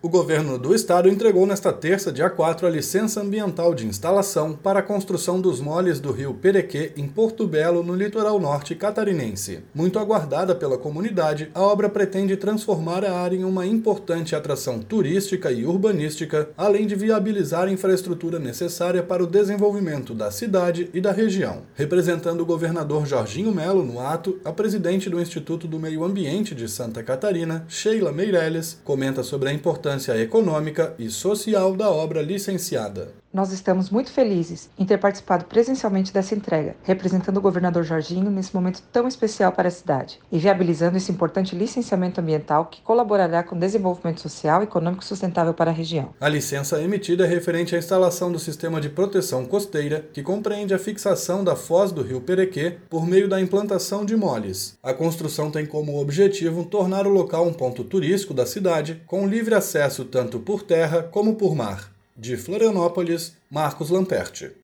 O governo do estado entregou nesta terça, dia 4, a licença ambiental de instalação para a construção dos moles do rio Perequê, em Porto Belo, no litoral norte catarinense. Muito aguardada pela comunidade, a obra pretende transformar a área em uma importante atração turística e urbanística, além de viabilizar a infraestrutura necessária para o desenvolvimento da cidade e da região. Representando o governador Jorginho Melo no ato, a presidente do Instituto do Meio Ambiente de Santa Catarina, Sheila Meirelles, comenta sobre a importância econômica e social da obra licenciada. Nós estamos muito felizes em ter participado presencialmente dessa entrega, representando o governador Jorginho nesse momento tão especial para a cidade e viabilizando esse importante licenciamento ambiental que colaborará com o desenvolvimento social e econômico sustentável para a região. A licença emitida é referente à instalação do sistema de proteção costeira, que compreende a fixação da foz do rio Perequê por meio da implantação de moles. A construção tem como objetivo tornar o local um ponto turístico da cidade, com livre acesso tanto por terra como por mar. De Florianópolis, Marcos Lamperti.